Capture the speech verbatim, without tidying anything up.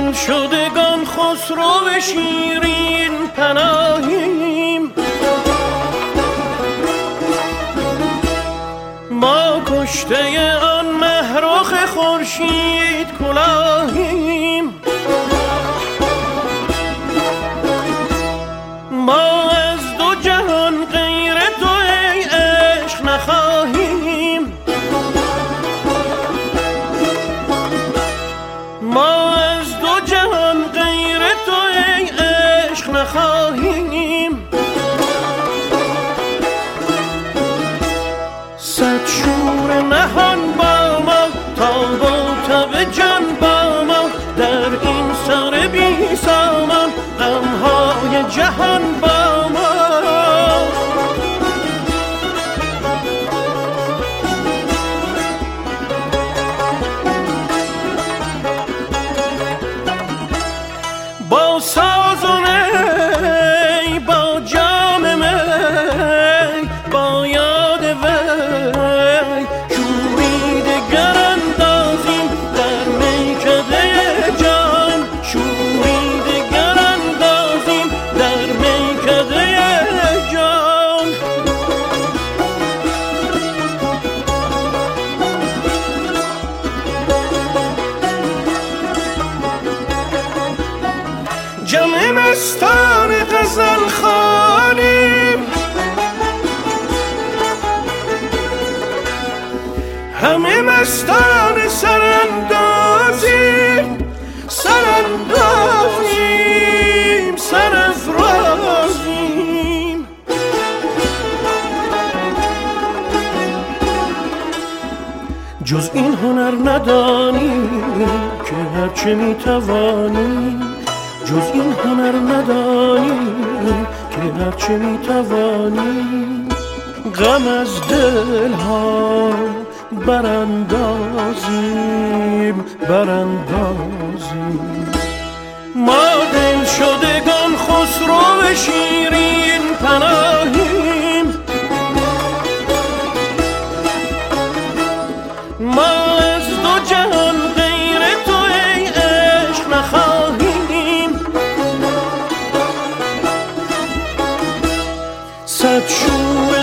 شدگان خسرو شیرین پناهیم، ما کشته آن مهرخ خورشید کلاهیم، ما از دو جهان غیر تو ای عشق نخواهیم، ما از دو جهان غیر تو ای عشق نخواهیم. صد شور نهان با ما تا با تب جان با ما، در این سر بی سامان غمهای جهان با ما. با ساز و نی با جام می با یاد وی شوری دگر اندازیم در میکده جان، شوری دگر اندازیم در میکده جان. جمع مستان غزل خوانیم، همه مستان سراندازیم، سراندازیم سرافرازیم. جز این هنر ندانیم که هرچه میتوانیم، جز این هنر ندانیم که هرچه میتوانیم. غم از دل ها براندازیم براندازیم. ما دل شدگان خسرو شیرین پناهیم، ما از دو جهان غیر تو ای عشق نخواهیم. صد شور